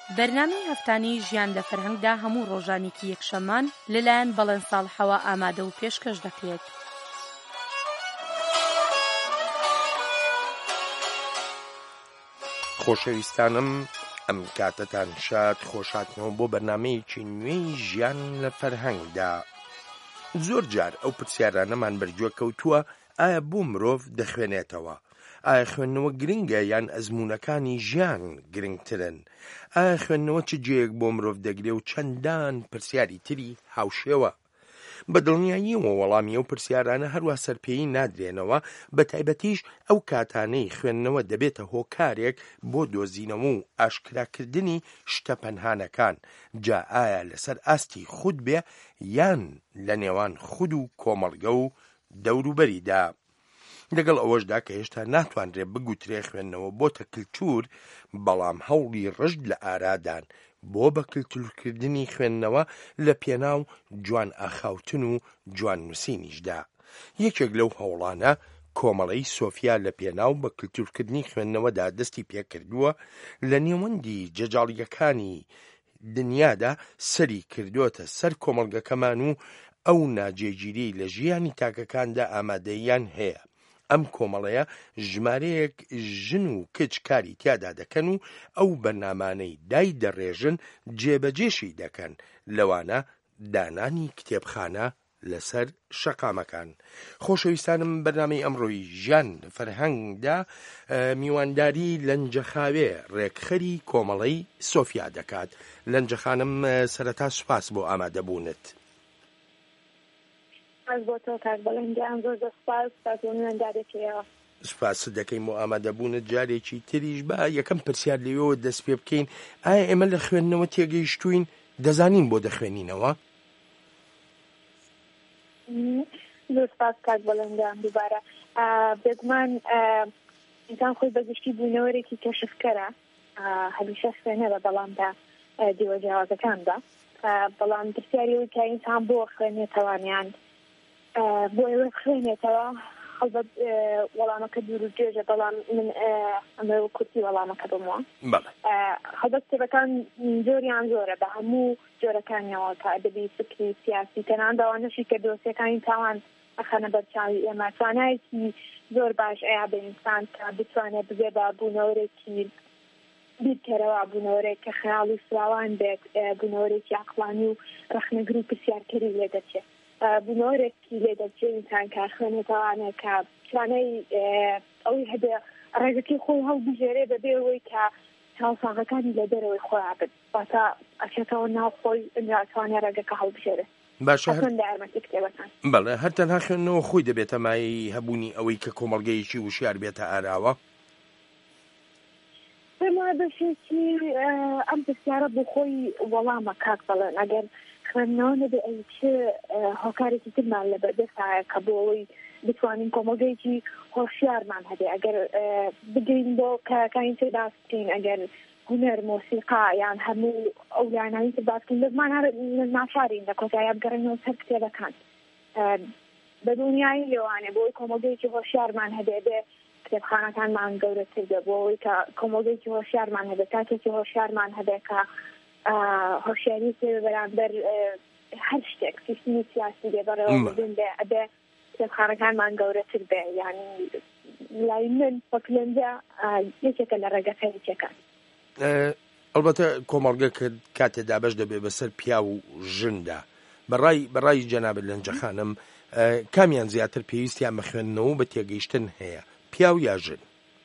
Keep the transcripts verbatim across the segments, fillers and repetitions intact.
بەرنامەی هەفتانەی ژیان لە فەرهەنگدا هەموو ڕۆژانێکی یەکشەممان لەلایەن بەڵێن ساڵحەوە ئامادە و پێشکەش دەکرێت. خۆشەویستانم، ئەم کاتتان شاد خۆشاتنەوە بۆ بەرنامەیەکی نوێی ژیان لە فەرهەنگدا. زۆر جار ئەو پرسیارانەمان بەرگوێ کەوتووە، ئایا بۆ مرۆڤ دەخوێنێتەوە؟ ئایا خوێندنەوە گرنگە یان ئەزموونەکانی ژیان گرنگترن؟ ئایا خوێندنەوە چ جێیەک بۆ مرۆڤ دەگرێ و چەندان پرسیاری تری هاوشێوە؟ بە دڵنیاییەوە وەڵامی ئەو پرسیارانە هەروە سەرپێیی نادرێنەوە، بە تایبەتیش ئەو کاتانەی خوێندنەوە دەبێتە هۆکارێک بۆ دۆزینەوە و ئاشکراکردنی شتە پەنهانەکان. جا ئایا لەسەر ئاستی خود بێ یان لە نێوان خود و کۆمەڵگە و دەوروبەریدا؟ لەگەڵ ئەوەشدا کە هێشتا ناتوانرێ بگوترێ خوێندنەوە بۆتە کلتور، بەڵام هەوڵی ڕژد لە ئارادان بۆ بە کلتورکردنی خوێندنەوە لە پێناو جوان ئاخاوتن و جوان نووسینیشدا. یەکێک لەو هەوڵانە کۆمەڵەی سۆفیا لە پێناو بە کلتورکردنی خوێندنەوەدا دەستی پێکردووە، لە نێوەندی جەجاڵیەکانی دنیادا سەری کردوتە سەر کۆمەڵگەکەمان و ئەو ناجێگیری لە ژیانی تاکەکاندا ئامادەیان هەیە. ئەم کۆمەڵەیە ژمارەیەک ژن و کچ کاری تیادا دەکەن و ئەو بەرنامانەی دای دەڕێژن جێبەجێشی دەکەن، لەوانە دانانی کتێبخانە لەسەر شەقامەکان. خۆشەویستانم، بەرنامەی ئەمڕۆی ژیان فەرهەنگدا میوانداری لەنجەخاوێ ڕێکخەری کۆمەڵەی سۆفیا دەکات. لەنجەخانم، سەرەتا سوپاس بۆ ئامادەبوونت. سوپاس دەکەین بۆ ئامادەبوونت. جارێکی تریش بە یەکەم پرسیار لەوێەوە دەست پێ بکەین، ئایا ئێمە لە خوێندنەوە تێگەیشتوین؟ دەزانین بۆ دەخوێنینەوە؟ زۆر سپاس کاک بەڵێنجان. دووبارە بێگومان ئینسان خۆی بەگشتی بوونەوەرێکی کەشفکەرە، هەمیشە خوێنەرە بەڵامدا دیوە جیاوازەکاندا، بەڵام پرسیاریەوەی کە ئینسان بۆ خوێنێتەوانیان بۆ ئێوە خوێنێتەوە، هەڵبەت وەڵامەکە دوور و جێژە، بەڵام من ئەمە کورتی وەڵامەکە بمەوە. هەڵبەت کتێبەکان زۆریان زۆرە بە هەموو جۆرەکانیەوە، کە ئەدەبی، فکری، سیاسی، تەنانەت داوانەشی کە دۆسیەکانی تاوان ئەخەنە بەرچاوی ئێمە. توانایەکی زۆر باش ئەیا بە ئینسان کە بتوانێت ببێ بە بوونەوەرێکی بیرکەرەوە، بوونەوەرێک کە خەیاڵی فراوان بێت، بوونەوەرێکی عەقڵانی و ڕەخنەگر و پرسیارکەری لێ دەچێت، بوونەوەرێکی لێ دەچێت ئینسان کە خوێنێتەوانێت کە توانای ئەوەی هەبێ ڕێگەکەی خۆی هەڵبژێرێ بەبێ ئەوەی کە چاوساغەکانی لە دەرەوەی خۆیان بێت، واتە ئەچێتەوە ناو خۆی توانای ڕێگەکە هەڵبژێرێت. باشە، بەڵێ هەر تەنها خوێندنەوە خۆی دەبێتە مای هەبوونی ئەوەی کە کۆمەڵگەیەکی وشیار بێتە ئاراوە؟ پێما بەشێکی ئەم پرسیارە بۆ خۆی وەڵامە کاک بەڵێن. ئەگەر خوێندنەوە نەبێ ئەی چ هۆکارێکی ترمان لە بەردەستایە کە بۆ ئەوەی بتوانین کۆمەڵگەیەکی هۆشیارمان هەبێ، ئەگەر بگەین بۆ کارەکانی تر باس بکەین، ئەگەر هونەر، مۆسیقا یان هەموو ئەو لایانانی تر باس بکەین، بەزمان ناچارین لە کۆتاییە بگەڕێنەوە سەر کتێبەکان. بە دنیای لێوانێ بۆ ئەوی کۆمەڵگەیەکی هۆشیارمان هەبێ بێ کتێبخانەکانمان گەورەتر بێ، بۆ ئەوەی کە کۆمەڵگەیەکی هۆشیارمان هەبێ، کاتێکی هۆشیارمان هەبێ کە هۆشیاری پێ بەرامبەر هەر شتێک، سیستمی سیاسی بێ بەڕێوە ببین بێ، ئەبێ کتێبخانەکانمان گەورەتر بێ. یعنی لای من وەکلەنجە یەکێکە لە ڕێگەکەیەکەکان. ئەلبەتە کۆمەڵگە کاتێدا بەش دەبێ بەسەر پیا و ژندا. بەڕای بەڕای جەنابەت لەنجەخانم، کامیان زیاتر پێویستیان بە خوێندنەوە بە تێگەیشتن هەیە، پیا و یا ژن؟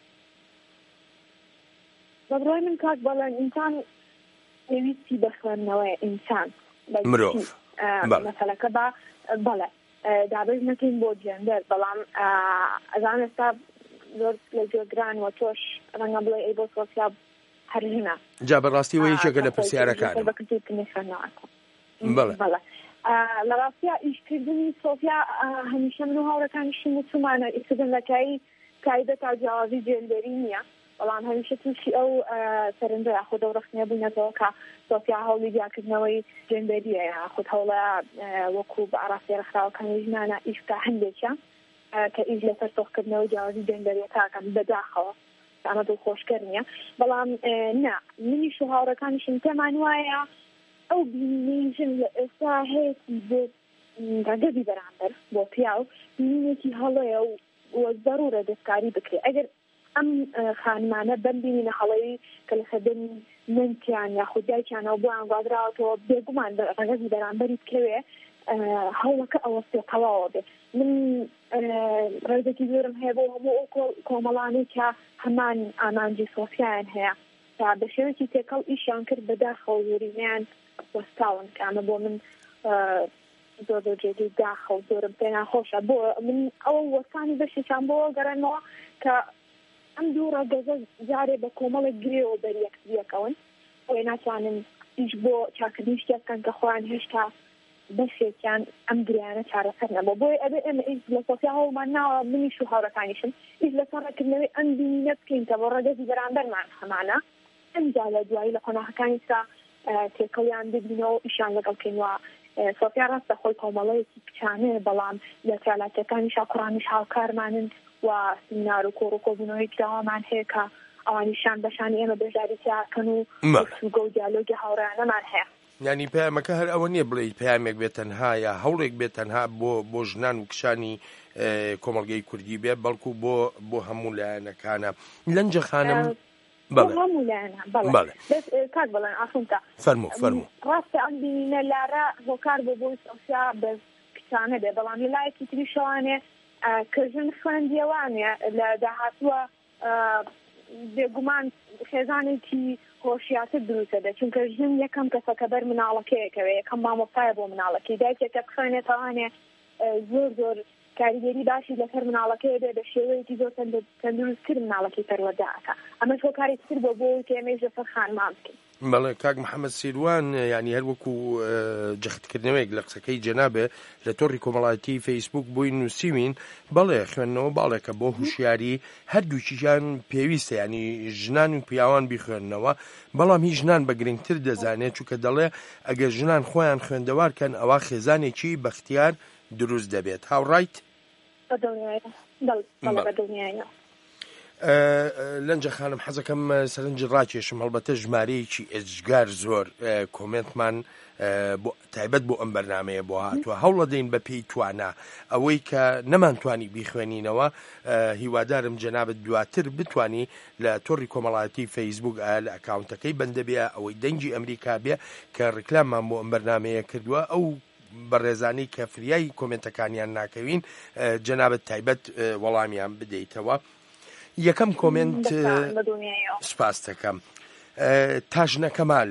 بەڕای من کاک بەڵێن ئینسان پێویستی بە خوێندنەوەیە، ئینسان مرۆڤ مەسەلەکە بە بەڵێ دابێت نەکەین بۆ جێندەر، بەڵام ئەزان ئێستا زۆر لە جێگران و تۆش ڕەنگە بڵێ ئەی بۆ سۆسیا هەر ژنە. جا بەڕاستی وە یەکێکە لە پرسیارەکانم. بەڵێ لە ڕاستیە ئیشکردنی سۆفیا هەمیشە من و هاوڕەکانیشی وتمانە ئیسکردنەکەی تایبەت تا جیاوازی جێندەری نییە، بەڵام هەمیشە تووشی ئەو سەرنجە خۆ دەوڕخنیە بوونەتەوە کە سۆفیا هەوڵی دیاکردنەوەی جێندەریە، خود هەوڵە وەکو بە ئاڕاستی ڕێکخراوەکانی ژنانە ئیشکا هەندێکە کە ئیش لەسەر سۆخکردنەوەی جیاوازی جێندەریەکە بەداخەوە. ئەمە دڵخۆشکەر نییە بەڵام نا منیش و هاوڕەکانیشم پێمان وایە ئەو بینینەیژن لە ئێستا هەیەی بۆ ڕەگەزی بەرامبەر بۆ پیا و بینینێکی هەڵەیە و ضرورە دەستکاری بکرێت ئەگەر ئەم خانمانە بمبینینە هەڵەیە کە لە سەردەمی منتیان یاخود دایکیانەوە بۆ ئەنگازراوەوە بێگومان ڕەگەزی بەرامبەری بکەوێ هەوڵەکە ئەوەستێ تەواوە بێت من ڕێزێکی زۆرم هەیە بۆ هەموو ئەو کۆمەڵانەی کە هەمان ئامانجی سۆفیان هەیە تا بە شێوەیەکی تێکەڵ ئیشیان کرد بەداخەوە زۆرینیان وەستاون کە ئەمە بۆ من زۆر زۆر جێگەی داخە و زۆرم پێ ناخۆشە بۆ من ئەو وەستانی بەشێکیان بۆ گەڕێنەوە کە ئەم دوو ڕەگەزە جارێ بە کۆمەڵێک گرێەوە بەریەک بیەکەون ئەوێ ناتوانن ئیش بۆ چاکردنی شتێکەکەن کە خۆیان هێشتا بەشێکیان ئەم گریانە چارەسەر نەبوو بۆی ئەبێ ئێمە ئیش لە سۆفیا هەوڵمان ناوە منیش و هاوڕەکانیشم ئیش لەسەر ڕێکردنەوەی ئەم بینینە بکەین کە بۆ ڕەگەزی بەرامبەرمان هەمانە ئەمجا لە دوایی لە قۆناغەکانیستا تێکەڵیان ببینەوە ئیشان لەگەڵ بکەینەوە سۆفیا ڕاستە خۆی کۆمەڵەیەکی کچانەیە بەڵام لە چالاکیەکانیش قوڕانیش هاوکارمانن و سیمینار و کۆڕ و کۆبوونەوەی داوامان هەیە کە ئەوانیشان بەشانی ئێمە بەژاریتیاکەن و سوگە و دیالۆگی هاوڕێیانەمان هەیە ینی پامەکە هەر ئەوە نییە بڵێ پامێک بێت تەنها یا هەوڵێک بێت تەنها بۆ بۆ ژنان و کشانی کۆمەڵگەی کوردی بێ بەڵکو بۆ بۆ هەموو لایەنەکانە لەنجە خانم کات بڵێن ئاسونتا فەرموو فەرموو ڕاستە ئەم بینینە لارە هۆکار بۆ بۆی سۆسیا بە کچانە بێ بەڵام لە لایەکی تری شەوانێ کە ژن خوێندیەوانێ لە داهاتووە بێگومان خێزانێکی هۆشیاتر دروستە دە چونکە ژن یەکەم کەسەکە بەر مناڵەکەیەکەوێ یەکەم مامۆستایە بۆ مناڵەکەی دایکێکە بخوێنێتەوانێ زۆر زۆر کاریگەری باشی لەسەر مناڵەکەی بێ بە شێوەیەکی زۆر تەندروستکرد مناڵەکەی پەروەردەکە ئەمەش هۆکاری تر بۆ بۆ کە ئێمەش لەسەر خانمان بکەین بەڵێ کاک محەممەد سیروان ینی هەر وەکو جەختکردنەوەیەک لە قسەکەی جەنابێ لە تۆڕی کۆمەڵایەتی فەیسبوک بووی نووسیوین بەڵێ خوێندنەوە باڵێکە بۆ هوشیاری هەردووکییان پێویستە ینی ژنان و پیاوان بیخوێندنەوە بەڵام هیچ ژنان بە گرنگتر دەزانێت چونکە دەڵێ ئەگەر ژنان خۆیان خوێندەوارکەن ئەوە خێزانێکی بەختیار دروست دەبێت هاوڕایت لەنجە خانم حەزەکەم سەرنج ڕاکێشم هەڵبەتە ژمارەیەکی ئێجگار زۆر کۆمنتمان تایبەت بۆ ئەم بەرنامەیە بۆ هاتووە هەوڵە دەین بە پێی توانە ئەوەی کە نەمانتوانی بیخوێنینەوە هیوادارم جەنابەت دواتر بتانی لە تۆڕی کۆمەڵایەتی فەیسبوک لە ئەکاونتەکەی بەندە بێ ئەوەی دەنگی ئەمریکا بێ کە ڕکلاممان بۆ ئەم بەرنامەیە کردووە ئەو بەڕێزانەی کە فریای کۆمنتەکانیان ناکەوین جەنابەت تایبەت وەڵامیان بدەیتەوە یەکەم کۆمنت سپاس دەکەم تاژنە کەمال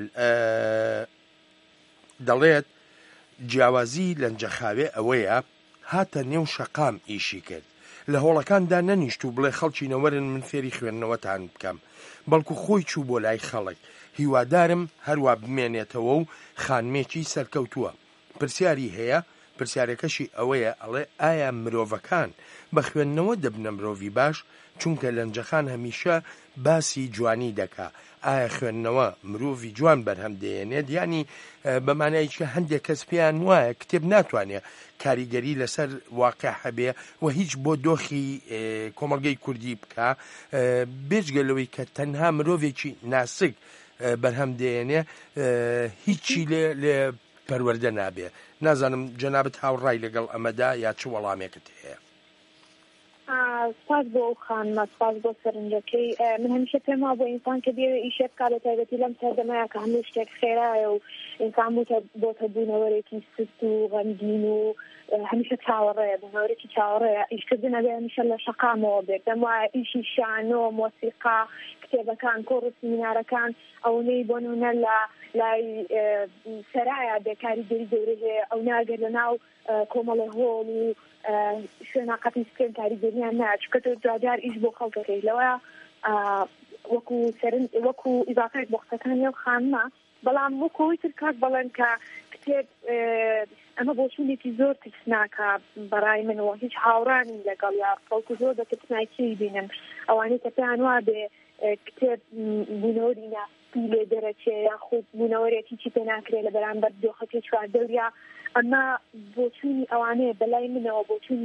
دەڵێت جیاوازی لەنجەخاوێ ئەوەیە هاتە نێو شەقام ئیشی کرد لە هۆڵەکاندا نەنیشت و بڵێ خەڵکی نەوەرن من فێری خوێندنەوەتان بکەم بەڵکو خۆی چوو بۆ لای خەڵک هیوادارم هەروە بمێنێتەوە و خانمێکی سەرکەوتووە پرسیاری هەیە پرسیارەکەشی ئەوەیە ئەڵێ ئایا مرۆڤەکان بە خوێندنەوە دەبنە مرۆڤی باش چونکە لەنجەخان هەمیشە باسی جوانی دەکا ئایا خوێندنەوە مرۆڤی جوان بەرهەم دێنێت ینی بەمانایکە هەندێک کەس پێیان وایە کتێب ناتوانێت کاریگەری لەسەر واقع هەبێ و هیچ بۆ دۆخی کۆمەڵگەی کوردی بکە بێجگەلەوەی کە تەنها مرۆڤێکی ناسک بەرهەم دێنێ هیچی لێ لێ پەروەردە نابێ نازانم جەنابەت هاوڕای لەگەڵ ئەمەدا یا چ وەڵامێکت هەیە سپاس بۆ ئەو خانمە سپاس بۆ سەرنجەکەی من هەمیشە پێم وایە بۆ ئینسان کە دێوێ ئیشێ بکات لە تایبەتی لەم سەردەمەیە کە هەموو شتێک خێرایە و ئینسان بۆتە بوونەوەرێکی سست و غەمگین و هەمیشە چاوەڕێیە بوونەوەرێکی چاوەڕێیە ئیشکردن ئەبێ هەمیشە لە شەقامەوە بێت دەم وایە ئیشی شانۆ مۆسیقا کتێبەکان کۆڕ و سیمینارەکان ئەوەی بۆ نمونە لە لای سەرایە بێکاریگەری گەورە هەیە ئەو ناگەر لە ناو کۆمەڵە هۆڵ و شوێناقەتی سکرێن کاریگەریان ناچکە جادار ئیش بۆ خەڵکەکەی لەوە وەکو سەرن وەکو ئیزافەت بۆ قسەکانی ئەو خانمە بەڵام وەکوی تر کات بەڵێن کە کتێب ئەمە بۆچوونێکی زۆر ترسناکە بەڕای منەوە هیچ هاوڕانی لەگەڵ یا خەڵکو زۆر بە ترسناکی بینن ئەوانەی کە پێیان وا بێ کتێب بوونەوەری ناستی لێ دەرەچێ یاخود بوونەوەرێکی چی پێ ناکرێت لە بەرامبەر دۆخەکەی چواردەوریا ئەمە بۆچوونی ئەوانەیە بەلای منەوە بۆچوونی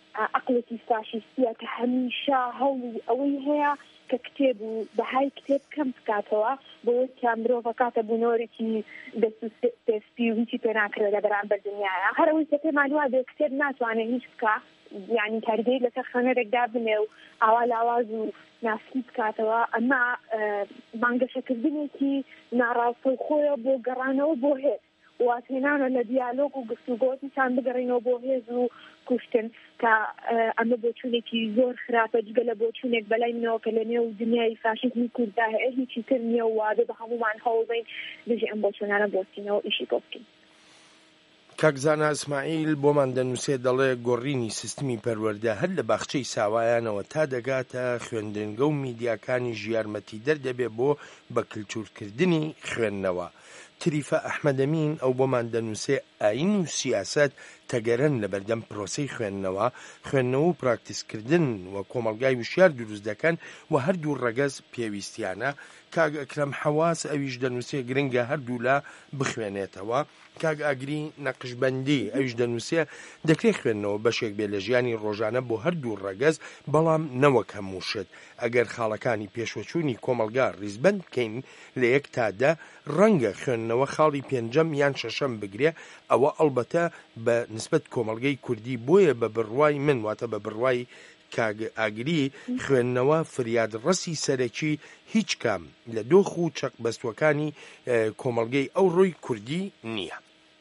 عقلێکی فاشیستیە کە هەمیشە هەوڵی ئەوەی هەیە کە کتێب و بەهای کتێب کەم بکاتەوە بۆ کە مرۆڤ کاتە بوونەوەرێکی دەستی و هیچی پێ ناکرێت لە بەرامبەر دنیاە هەرەوەی کە پێمان وا بێ کتێب ناتوانێت هیچ بکە یعنی کاریگەری لەسەر خوێنەرێکدا بنێ و ئاوا لاواز و ناسکی بکاتەوە ئەمە بانگەشەکردنێکی ناڕاستە و خۆیە بۆ گەڕانەوە بۆ هێز واتێنانە لە دیالۆگ و گفتوگۆتیان بگەڕینەوە بۆ هێز و کوشتن کە ئەمە بۆچوونێکی زۆر خراپە جگە لە بۆچوونێک بەلای منەوە کە لە نێو دنیای فاشیزمی کورددا هەیە هیچی تر نییە و وادە بە هەمومان هەوڵدەین دژی ئەم بۆچوونانە بۆستینەوە ئیشی بۆ بکەین. کاکزانە ئەسماعیل بۆمان دەنووسێ دەڵێ گۆڕینی سیستمی پەروەردە هەر لە باخچەی ساوایانەوە تا دەگاتە خوێندنگە و میدیاکانی ژیارمەتی دەردەبێ بۆ بە کللتورکردنی خوێندنەوە. تریفە ئەحمەدەمین ئەو بۆمان دەنووسێ ئاین و سیاست تەگەرن لە بەردەم پرۆسەی خوێندنەوە خوێندنەوە و پراکتیسکردن و کۆمەڵگای وشیار دروست دەکەن و هەردوو ڕەگەز پێویستیانە. کاگ ئەکرەم حەواس ئەویش دەنووسێ گرنگە هەردوو لا بخوێنێتەوە. کاگ ئاگری نەقشبەندی ئەویش دەنووسێ دەکرێت خوێندنەوە بەشێک بێ لە ژیانی ڕۆژانە بۆ هەردوو ڕەگەز بەڵام نەوەک هەموو شت ئەگەر خاڵەکانی پێشوەچوونی کۆمەلگا ڕیزبەند بکەین لە یەک تادە ڕەنگە خوێندنەوە خاڵی پێنجەم یان شەشەم بگرێ ئەوە ئەڵبەتە بە نسبەت کۆمەلگەی کوردی بۆیە بە بڕوای من واتە بە بڕوای کاگ ئاگری خوێندنەوە فریادڕەسی سەرەکی هیچ کام لە دۆخ و چەق بەستوەکانی کۆمەلگەی ئەو ڕۆی کوردی نییە.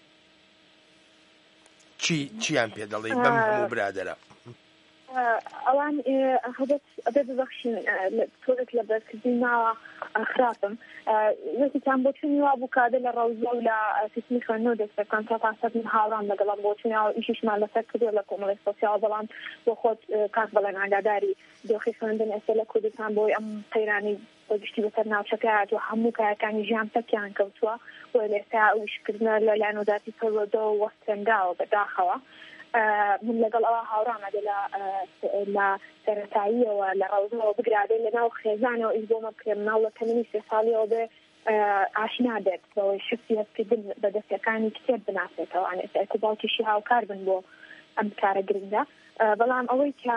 چی چیان پێ دەڵێ بەم هەموو برادەرە؟ ئەوان هەبێت ئەبێ ببەخشین تۆرێک لە بەرکردی ناوە خراپم وەکیتان بۆچوونی وا بوو کادە لە ڕەوزە و لە سیستمی خوێندنەوە دەستەکان تا پاسەر من هاوڕام لەگەڵم بۆچوونیەوە ئیشیشمان لەسەر کردووە لە کۆمەڵی سۆسیال بەڵام بۆ خۆت کاک بەڵێن ئاگاداری دۆخی خوێندن ئێستا لە کوردستان بۆی ئەم قەیرانی بەگشتی بەسەر ناوچەکەات و هەموو کارەکانی ژیان تەکیان کەوتووە بۆ لێستا ئەویشکردنە لە لایەنۆداتی پەروەردە و وەستێنراوە بەداخەوە. من لەگەڵ ئەوە هاوڕامەدە لە سەرەتاییەوە لە ڕەوزەوە بگرادێ لە ناو خێزانەوە ئیش بۆمە بکرێم ناو لە تەمەنی سێ ساڵیەوە بێ ئاشنا بێت بەوەی شفتی هەستکردن بە دەستەکانی کتێب بناسێتەوە ئەنێستا باوکیشی هاوکار بن بۆ ئەم کارە گرنگە بەڵام ئەوەی کە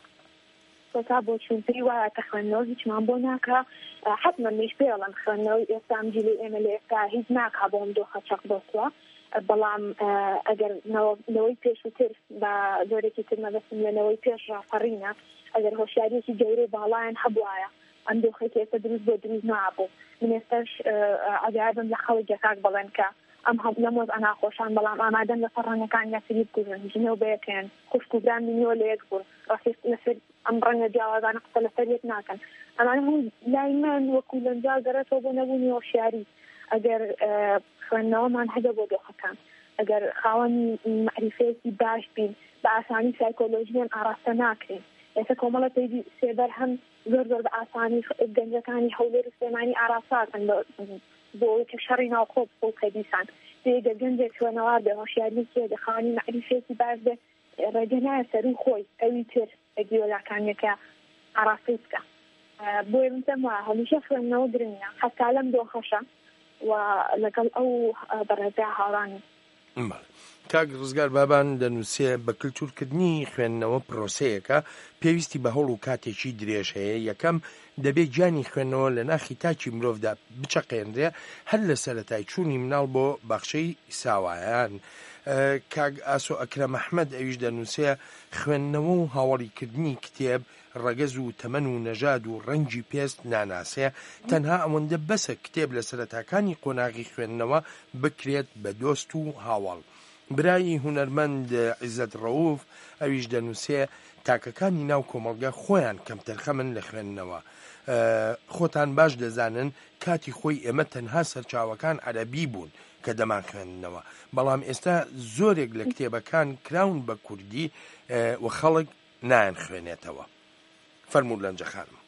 سۆتا بۆ چونتری وایە کە خوێندنەوە هیچمان بۆ ناکە حتمما میش پێڵم خوێندنەوەی ئێستا ئەم جیلی ئێمە لە ئێستا هیچ ناکا بۆم دۆخە چەق دۆستووە بەڵام ئەگەر لەوەی پێش و تر بە زۆرێکی تر مەبەستم لەنەوەی پێش ڕافەڕینە ئەگەر هۆشیارێکی گەورەی باڵایان هەبوایە ئەم دۆخێکی ئێستا دروست بۆ دروست نابوو من ئێستاش ئەگەربم لە خەڵک کاک بڵێن کە ئەم هەم لەمۆز ئەناخۆشان بەڵام ئامادەن لە فەڕەنەکان یاسری بکوژن ژنەوە بەیەکێن خوشکوبران بینیوە لە یەک بوون ڕاست لەسەر ئەم ڕەنگە جیاوازانە قسە لەسەر یەک ناکەن ئەمانە هەموو لای من وەکو لەنجاو گەڕێتەوە بۆ نەبوونی هۆشیاری ئەگەر خوێندنەوەمان هەبێ بۆ دۆخەکان ئەگەر خاوەنی معریفەیەکی باش بین بە ئاسانی سایکۆلۆژیان ئاراستە ناکرین ئێستا کۆمەڵە پێی سێبەر هەم زۆر زۆر بە ئاسانی گەنجەکانی هەولێر و سلێمانی ئاراساکەن بۆ کە شەڕی ناوخۆ بۆ کەدیسان پێگە گەنجێک خوێنەوار بێ هۆشیارێکی دەخوانی معریفەیەکی باش بێ ڕێگە نایە سەروی خۆی ئەوی تر ئەگیۆلاکانیەکە ئاراستی بکە بۆیە من پێم وایە هەمیشە خوێندنەوە گرنگە حەتا لەم دۆخەشە و لەگەڵ ئەو بەڕێزای هاوڕانی. کاک ڕزگار بابان دەنووسێ بە کللتورکردنی خوێندنەوە پرۆسەیەکە پێویستی بە هەوڵ و کاتێکی درێژ هەیە. یەکەم دەبێت گیانی خوێندنەوە لە ناخی تاکی مرۆڤدا بچەقێنرێ هەر لە سەرەتای چوونی مناڵ بۆ باخچەی ساوایان. کاک ئاسۆ ئەکرەم ئەحمەد ئەویش دەنووسێ خوێندنەوە و هاوڵیکردنی کتێب ڕەگەز و تەمەن و نەژاد و ڕەنگی پێست ناناسێ تەنها ئەوەندە بەسە کتێب لە سەرەتاکانی قۆناغی خوێندنەوە بکرێت بە دۆست و هاوڵ. برایی هونەرمەند عیزەت ڕەوف ئەویش دەنووسێ تاکەکانی ناو کۆمەڵگە خۆیان کەمتەرخەمن لە خوێندنەوە. خۆتان باش دەزانن کاتی خۆی ئێمە تەنها سەرچاوەکان عەرەبی بوون کە دەمان خوێندنەوە بەڵام ئێستا زۆرێک لە کتێبەکان کراون بە کوردی و خەڵک نایان خوێنێتەوە. فەرموو لەنجە خانم.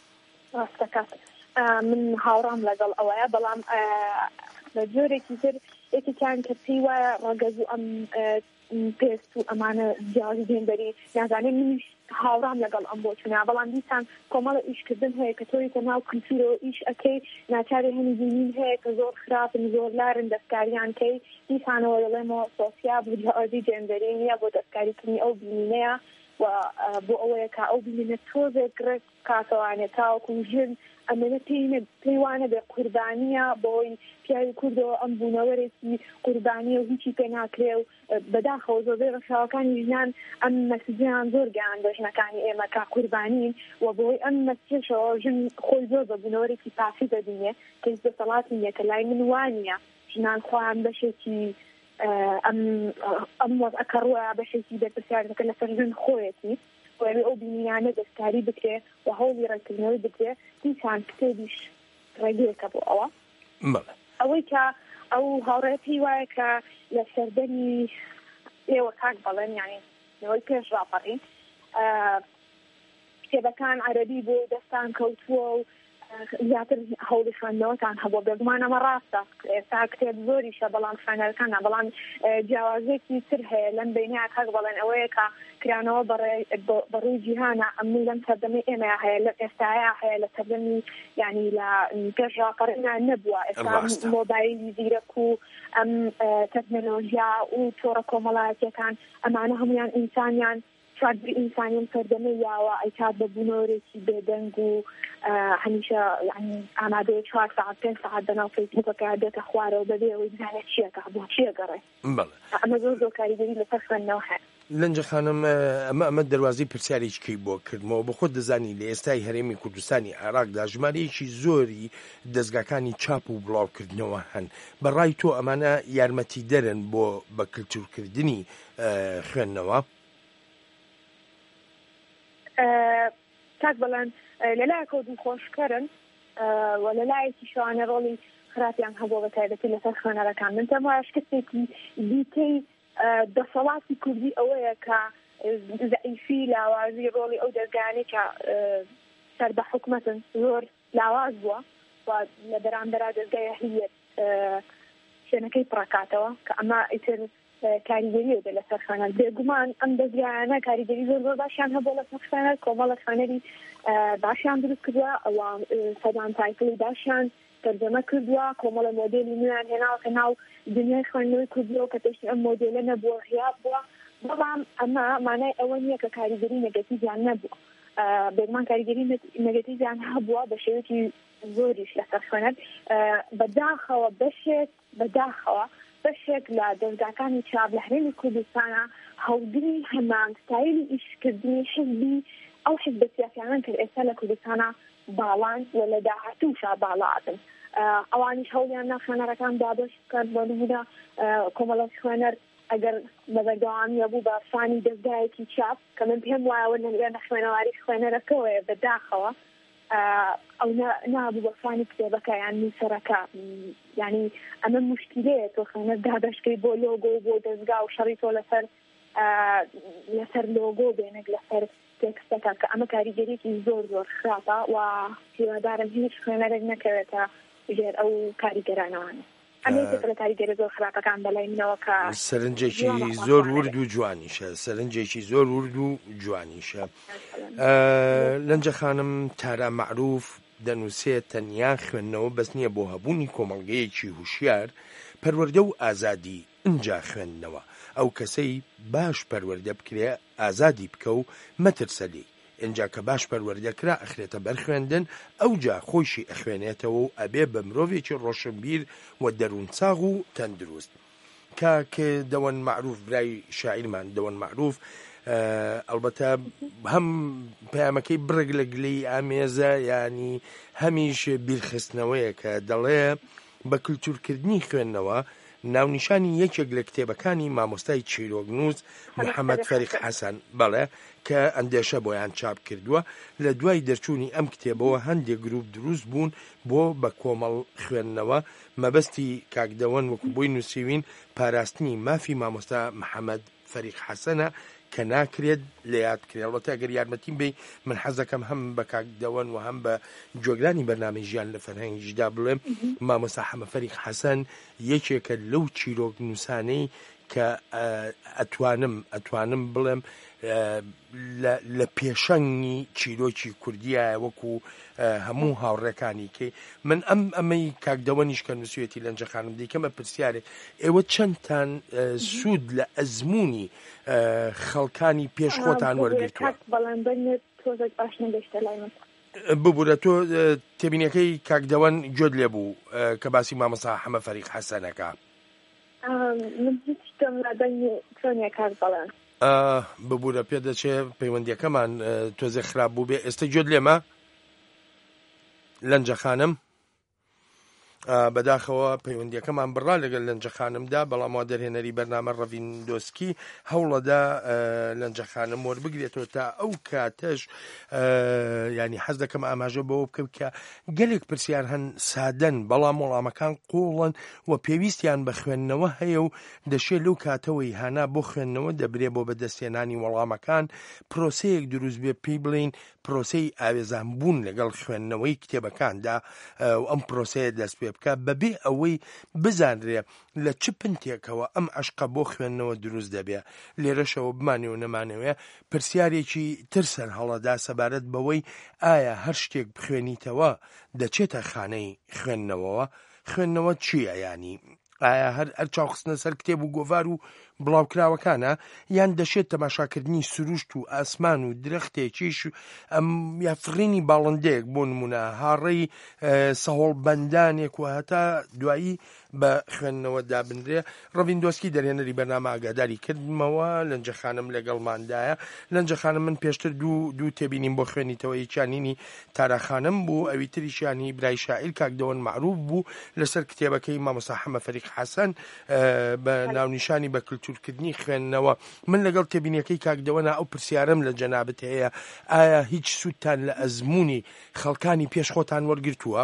من هاوڕام لەگەڵ ئەوەیە بەڵام لە جۆرێکی تر یەکێکیان کە پێی وایە ڕەگەز و ئەم پێست و ئەمانە جیاوازی دێنبەری نازانێت منیش هاوڕام لەگەڵ ئەم بۆچوونە بەڵام دیسان کۆمەڵە ئیشکردن هەیە کە تۆی کە ناو کلتورەوە ئیش ئەکەی ناچارێ هەنی دینین هەیە کە زۆر خراپن زۆر لارن دەستکاریان کەی دیسانەوە دەڵێمەوە سۆسیا بوو جیاوازی دێنبەری نییە بۆ دەستکاریکردنی ئەو بینینەیە و بۆ ئەوەیە کە ئەو بینە تۆزێک ڕێک کاتەوانێت تاوەکو ژن ئەمەنە پێی پێیوانە بێ قوربانیە بۆی پیاوی کوردەوە ئەم بوونەوەرێکی قوربانیە و هیچی پێ ناکرێ و بەداخەوە زۆربەی ڕەشاوەکانی ژنان ئەم مەسجیان زۆر گەیان بە ژنەکانی ئێمە کا قوربانین و بۆی ئەم مەسجێشەوە ژن خۆی زۆر بە بوونەوەرێکی پاسی دەبینێ کە هیچ دەسەڵاتی نییە کە لای من وانە ژنان خۆیان بەشێکی ئەم ئەم وەزعەکە ڕووە بەشێکی بەرپرسیارەکە لەسەر ژن خۆیەتی وەوێ ئەو بینیانە دەستکاری بکرێ و هەوڵی ڕێکردنەوەی بکرێ دیسان کتێبیش ڕێگەیەکە بۆ ئەوە ئەوەی کە ئەو هاوڕێتی وایە کە لە سەردەمی ئێوە کاک بەڵێن یانی نەوەی پێش ڕاپەڕین کتێبەکان عەرەبی بۆ دەستان کەوتووە و زیاتر هەوڵی خوێندنەوەتان هەبوو بێگومان ئەمە ڕاستە ئێستا کتێب زۆریشە بەڵام خوێنەرەکانە بەڵام جیاوازێکی تر هەیە لەم بینەیە کاک بەڵێن ئەوەیە کە کرانەوە بەڕووی جیهانە ئەمنی لەم سەردەمی ئێمە هەیە لە ئێستایا هەیە لە سەردەمی یعنی لە پێش ڕاپەڕینە نەبووە ئێستا مۆبایلی زیرەک و ئەم تەکنۆلۆژیا و تۆڕە کۆمەڵایەتیەکان ئەمانە هەمویان ئینسانیان چادری ئینسانیان سەردەمە یاوە ئەیکات بە بوونەوەرێکی بێدەنگ و هەمیشە ئامادەیە چوار ساعت پێنج ساعت بەناو فەیسبووکەکە دێتە خوارەوە بەبێ ئەوەی بزانێت چیەکە بۆ چیە گەڕێ ئەمە زۆر زۆر کاریگەری لەسەر خوێندنەوە هەیە. لەنجە خانم ئەمە ئەمە دەواازەی پرسیارێکی بۆ کردمەوە بە خۆت دەزانی لە ئێستای هەرێمی کوردستانی عێراقدا ژمارەیەکی زۆری دەستگاکانی چاپ و بڵاوکردنەوە هەن بەڕای تۆ ئەمانە یارمەتی دەرن بۆ بە کللتورکردنی خوێندنەوە؟ کاک بەڵێن لەلایەکە دڵخۆشکەرن و لەلایەکی شوانە ڕۆڵی خراپیان هەبوو بە تایبەتی لەسەر خوێنەرەکان من تەماشا شتێکی دیکەی دەسەڵاتی کوردی ئەوەیە کە زەعیفی لاوازی ڕۆڵی ئەو دەرگانەی کە سەر بە حکومەتن زۆر لاواز بووە و لە بەرامبەر دەرگای هەیەت شوێنەکەی پڕکاتەوە کە ئەمە ئیتر کاریگەری بێ لەسەر خوێنەر بێگومان ئەم دەستگایانە کاریگەری زۆر زۆر باشیان هەبوو لەسەر خوێنەر کۆمەڵە خوێنەری باشیان دروست کردووە ئەوە سەدان تایتڵی باشیان تەرجەمە کردووە کۆمەڵە مۆدێلی نوێیان هێناوە کە ناو دنیای خوێندنەوەی کوردیەوە کە پێشتر ئەم مۆدێلە نەبووە غیاب بووە بەڵام ئەمە مانای ئەوە نییە کە کاریگەری نەگەتیڤیان نەبووە بێگومان کاریگەری نەگەتیڤیان هەبووە بە شێوەیەکی زۆریش لەسەر خوێنەر بەداخەوە بەشێک بەداخەوە بەشێک لە دەستگاکانی چاپ لە هەرێمی کوردستانە هەڵگری هەمان ستایلی ئیشکردنی حزبی ئەو حزبە سیاسیانن کە ئێستا لە کوردستانە باڵان و لە داهاتووشا باڵاتن ئەوانیش هەوڵیان نا خوێنەرەکان دابش بکەن بۆ نمونە کۆمەڵە خوێنەر ئەگەر بە بەردەوامیە بوو بە فانی دەستگایەکی چاپ کە من پێم وایەوە لە خوێنەواری خوێنەرەکەوەیە بەداخەوە ئەو نابوو بە فانی کتێبەکە یان نووسەرەکە یعنی ئەمە مشکلەیە تۆ خوێنەر دابشکەی بۆ لۆگۆ بۆ دەستگا و شەڕی تۆ لەسەر لەسەر لۆگۆ بێنێک لەسەر تێکستەکە کە ئەمە کاریگەریەکی زۆر زۆر خراپە و هیوادارم هیچ خوێنەرێک نەکەوێتە ژێر ئەو کاریگەرانەوانە ئەمە کاریگەری زۆر خراپەکان بەلای منەوە کە سەرنجێکی زۆر ورد و جوانیشە سەرنجێکی زۆر ورد و جوانیشە. لەنجە خانم تارا معروف دەنووسێت تەنیا خوێندنەوە بەس نییە بۆ هەبوونی کۆمەڵگەیەکی هوشیار پەروەردە و ئازادی ئنجا خوێندنەوە ئەو کەسەی باش پەروەردە بکرێ ئازادی بکە و مەترسە لێی ئینجا کە باش پەروەردەکرا ئەخرێتە بەرخوێندن ئەو جا خۆشی ئەخوێنێتەوە و ئەبێ بە مرۆڤێکی ڕۆشنبیر و دەروونچاغ و تەندروست. کاکە دەوەن معروف برای شاعیرمان دەوەن معروف ئەلبەتە هەم پەیامەکەی بڕێک لە گلەی ئامێزە ینی هەمیش بیرخستنەوەیە کە دەڵێ بە کللتورکردنی خوێندنەوە ناونیشانی یەکێک لە کتێبەکانی مامۆستای چیرۆگنووس محەممەد فەریق حەسەن بەڵێ کە ئەندێشە بۆیان چاپ کردووە لە دوای دەرچوونی ئەم کتێبەوە هەندێک گروپ دروست بوون بۆ بە کۆمەڵ خوێندنەوە مەبەستی کاکدەوەن وەکو بۆی نووسیوین پاراستنی مافی مامۆستا محەممەد فەریق حەسەنە کە ناکرێت لە یاد کرێڵەتە ئەگەر یارمەتیم بێ من حەزەکەم هەم بە کاکدەوەن و هەم بە جۆگرانی بەرنامەی ژیان لە فەرهەنگیشدا بڵێم مامۆستا محەممەد فەریق حەسەن یەکێکە لەو چیرۆک نووسانەی کە ئەتوانم ئەتوانم بڵێم لە پێشەنگی چیرۆکی کوردیە وەکو هەموو هاوڕێکانی کەی من ئەم ئەمەی کاکدەوەنیش کە نووسێتی لەنجە خانم دیکەمە پرسیارێ ئێوە چەندتان سوود لە ئەزمموی خەڵکانی پێش خۆتان وەرگرتووە؟ ببوورە تۆ تێبینەکەی کاکدەوەن گوێت لێ بوو کە باسی مامەسا حەمە فەریق حەسەنەکە. ببوورە پێ دەچێ پەیوەندیەکەمان تۆزێ خراپ بوو بێ. ئێستا گوێت لێمە لەنجە خانم؟ بەداخەوە پەیوەندیەکەمان بڕا لەگەل لەنجە خانمدا، بەڵام وا دەرهێنەری بەرنامە ڕەڤیندۆسکی هەوڵەدا لەنجە خانم وەربگرێتەوە تا ئەو کاتەش ینی حەز دەکەم ئاماژە بەوە بکەم کە گەلێک پرسیار هەن سادەن، بەڵام وەڵامەکان قوڵن و پێویستیان بە خوێندنەوە هەیە و دەشێت لەو کاتەوەی هانا بۆ خوێندنەوە دەبرێ بۆ بەدەستێنانی وەڵامەکان پرۆسەیەک دروست بێ، پێی بڵین پرۆسەی ئاوێزانبوون لەگەڵ خوێندنەوەی کتێبەکاندا و ئەم پرۆسەیە دەست پێ بکە بەبێ ئەوەی بزانرێ لە چ پنتێکەوە ئەم عەشقە بۆ خوێندنەوە دروست دەبێ. لێرەشەوە بمانێ و نەمانەوەیە پرسیارێکی ترسەر هەڵەدا سەبارەت بەوەی ئایا هەر شتێک بخوێنیتەوە دەچێتە خانەی خوێندنەوەوە؟ خوێندنەوە چییە؟ ینی ئایا هەر ئەر چاوخستنە سەر کتێب و گۆڤار و بڵاوکراوەکانە، یان دەشێت تەماشاکردنی سروشت و ئاسمان و درەختێکیش ئەم یا فڕینی باڵندەیەک بۆ نمونە هاڕەی سەهۆڵبەندانێک و هەتا دوایی بە خوێندنەوە دابنرێ. ڕەڤیندۆسکی دەرهێنەری بەرنامە ئاگاداری کردمەوە لەنجە خانم لەگەڵماندایە. لەنجە خانم من پێشتر دوو دوو تێبینیم بۆ خوێنیتەوە، یەکیانینی تاراخانم بوو، ئەوی تریشیانی برای شاعیر کاکدەوەن معروف بوو لەسەر کتێبەکەی مامۆستا حەمە فەریق حەسەن بە ناونیشانی بە کلتورکردنی خوێندنەوە. من لەگەڵ تێبینیەکەی کاکدەوەنا ئەو پرسیارم لە جەنابەت هەیە، ئایا هیچ سوودتان لە ئەزمموی خەڵکانی پێش خۆتان وەرگرتووە؟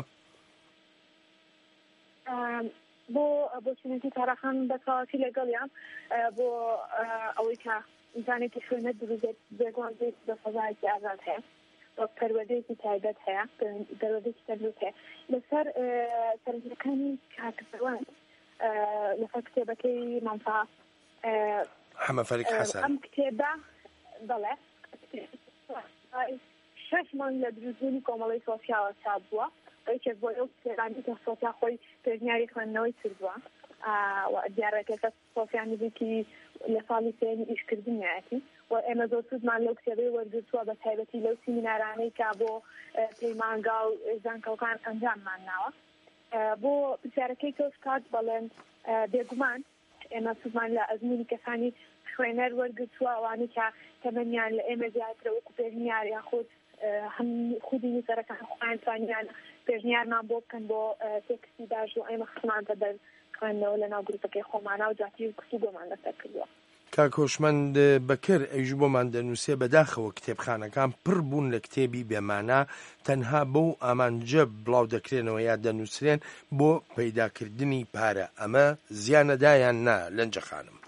بۆ بۆ چونەتی تاراخان بەتەواوی لەگەڵیان بۆ ئەوەی کە ئینسانێکی خوێنە دروست بێگوان بێت بە فەزایەکی ئازاد هەیە، پەروەردەیەکی تایبەت هەیە، دەرەوەدەیەکی تەلوت هەیە. لەسەر سەرنجەکانی کاکدەوەن لەسەر کتێبەکەی مامۆستا حەمە فەریق حەسەن ئەم کتێبە بەڵێ شەش مانگ لە دروستبوونی کۆمەڵەی سۆسیاڵە چاپ بووە. یەکێک بۆ ئەو کتێبانی کە سۆسیا خۆی پێشنیاری خوێندنەوەی کردووە و دیارەکەکە سۆسیانی دیکی لە ساڵی سێنی ئیشکردنیەتی و ئێمە زۆر سوودمان لەو کتێبەی وەرگرتووە بە تایبەتی لەو سیمینارانەی کە بۆ پەیمانگا و زانکۆکان ئەنجاممان ناوە. بۆ پرسیارەکەی تۆش کات بەڵێن بێگومان ئێمە سوودمان لە ئەزمموی کەسانی خوێنەر وەرگرتووە، ئەوانەی کە تەمەنیان لە ئێمە زیاترە وەکو پێشنیار یان خۆت هەم خودی نووسەرەکان خۆیان توانیان پێشنیارمان بۆ بکەن بۆ تێکستی داژ و ئێمە خستمانتە دەر خوێندنەوە لە ناو گروپەکەی خۆمانە و جاتی گفتوگۆمان لەسەر کردووە. کاکۆشمەند بەکر ئەویش بۆمان دەنووسێ بەداخەوە کتێبخانەکان پڕ بوون لە کتێبی بێمانە، تەنها بەو ئامانجە بڵاو دەکرێنەوە یا دەنووسرێن بۆ پەیداکردنی پارە. ئەمە زیانەدایان نا لەنجە خانم؟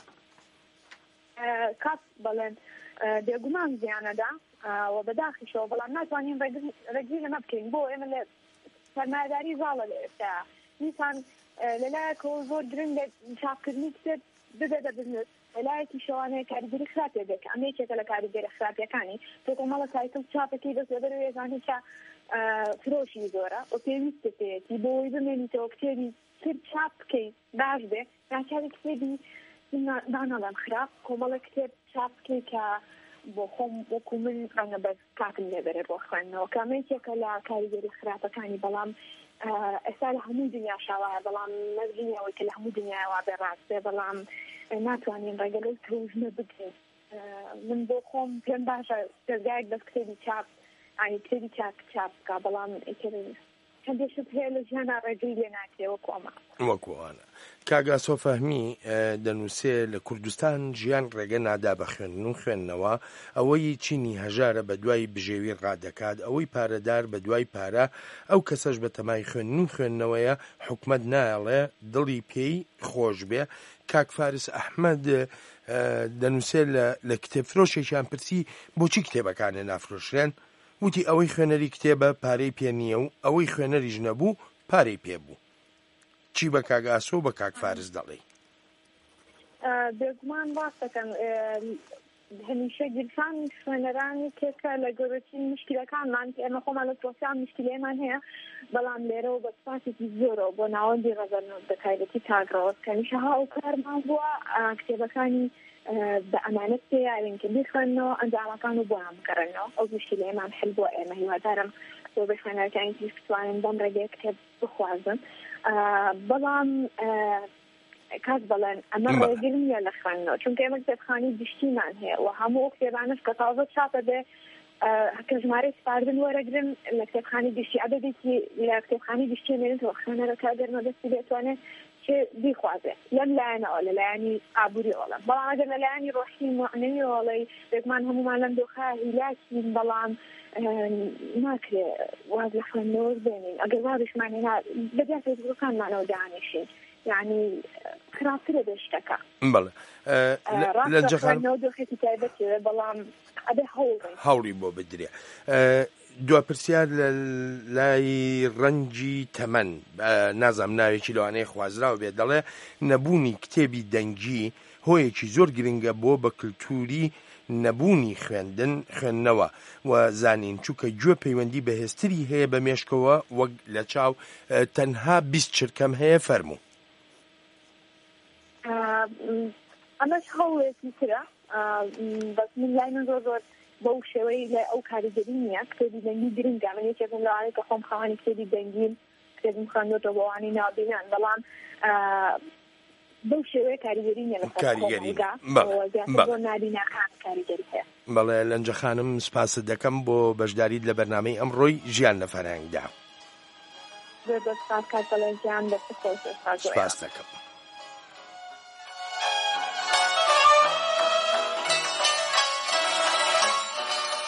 کات بەڵێن بێگومان زیانەدا و بەداخیشەوە، بەڵام ناتوانین ڕێگری لەمە بکەین بۆ ئێمە لە سەرمایەداری زاڵە لە ئێستا نیسان لەلایەکەوە زۆر گرنگ لە چاپکردنی کتێب ببێتە بزنس، لەلایەکی شەوانەیە کاریگەری خراپێ بێت کە ئەمەیەکێکە لە کاریگەری خراپیەکانی تۆ کۆمەڵە سایتە چاپەکەی دەست لەبەر وێزانی کە فرۆشی زۆرە و پێویستە پێێتی بۆی بمێنیتەوە کتێبی تر چاپ بکەیت باش بێ، ناکاری کتێبی داناڵم خراپ کۆمەڵە کتێب چاپ بکەی کە بۆ خۆم وەکو من ڕەنگە بەس کاتم لێبەرێ بۆ خوێندنەوە، کامێکێکە لە کاریگەری خراپەکانی. بەڵام ئێستا لە هەموو دنیا شاوایە، بەڵام مەزگینەوەی کە لە هەموو دنیاوا بێ ڕاستێ، بەڵام ناتوانین ڕێگە لەو تەوژنە بگرین. من بۆ خۆم پێم باشە دەرگایەک بەس کتێبی چاپ ئانی کتێبی چاپ چاپ بکە، بەڵام هەندێشت هەیە لە ژیانە ڕێگەی لێ ناکرێ وەکو ئەمە. وەکووانە کاگاسۆ فەهمی دەنووسێ لە کوردستان ژیان ڕێگە نادا بە خوێندن و خوێندنەوە، ئەوەی چینی هەژارە بە دوای بژێوی ڕادەکات، ئەوەی پارەدار بە دوای پارە، ئەو کەسەش بە تەمای خوێندن و خوێندنەوەیە حکومەت نایەڵێ دڵی پێی خۆش بێ. کاک فارس ئەحمەد دەنووسێ لە کتێبفرۆشێکیان پرسی بۆچی کتێبەکانە نافرۆشرێن، وتی ئەوەی خوێنەری کتێبە پارەی پێ نییە و ئەوەی خوێنەریش نەبوو پارەی پێبوو. چی بە کاگاسۆ بە کاک فارس دەڵێ؟ بێگومان ڕاستەکەن هەمیشە گرفان خوێنەرانی کێکە لە گەورەترین مشکلەکانمان کە ئێمە خۆمان لە پرۆسیان مشکلەیەمان هەیە بەڵام لێرەوە بە سپاسێکی زۆرەوە بۆ ناوەندی ڕەزەرنەوە بە تایبەتی تاگڕەوە کە هەمیشە هاو کارمان بووە کتێبەکانی بە ئەمانەت پێیاوین کە بیخوێنەوە ئەنجامەکان و بۆیان بکەڕێنەوە ئەو مشکلەیەمان حل بووە ئێمە هیوادارم بۆ بە خوێنەرەکانی تریش بتوانن بەم ڕێگەیە کتێب بخوازن بەڵام کاس بەڵێن ئەمە ڕێگر نیە لە خوێندنەوە چونکە ئێمە کتێبخانی گشتیمان هەیە و هەموو ئەو کتێبانش کە تازە چاپە بێ کە ژمارەی سپاردن وەرەگرن لە کتێبخانی گشتی عەدەدێکی لە کتێبخانی گشتی مێنێتەوە خوێنەرەکە دەرمەدەستی بێتوانێت چێ بیخوازێ لەم لایەنەوە لەلایەنی ئابووری ئەوڵەم بەڵام ئەگەر لەلایەنی ڕۆحی معنەوی ئەوڵەی بێگومان هەمومان لەم دۆخە هیلاکین بەڵام ناکرێ واز لە خوێندنەوە بێنین ئەگەر وا بشمانێنا بەدیا فێسبووکانمانەوە دانیشین یعنی خراپترە بێ شتەکە بەڵێ لە جەخان دۆخێکی تایبەتی بەڵام ئەبێ هەوڵی بۆ بدرێ دو پرسیار لە لای ڕەنگی تەمەن نازام ناوێکی لەوانەیە خوازراوە بێت دەڵێ نەبوونی کتێبی دەنگی هۆیەکی زۆر گرنگە بۆ بە کللتوری نەبوونی خوێندن خوێندنەوە و زانین چووکە گوێ پەیوەندی بەهێزتری هەیە بە مێشکەوە وەک لە چاو تەنها بیست چرکەم هەیە فەرموو ئەمەش هەوڵێکی ترە بەس من لای من زۆر زۆر بەو شێوەی لە ئەو کاریگەری نییە کتێبی دەنگی گرنگە من یەکێکم لەوانەیە کە خۆم خاوەنی کتێبی دەنگیم کتێبم خوێندوەتەوە بۆ ئەوانەی نابینان بەڵام بەو شێوەیە کاریگەری نییە لە بۆ نابیناکان کاریگەری هەیە بەڵێ لەنجە خانم سپاست دەکەم بۆ بەشداریت لە بەرنامەی ئەمڕۆی ژیان لە فەرهەنگدا سپاس کات بەڵێن گیان دەست سپاس دەکەم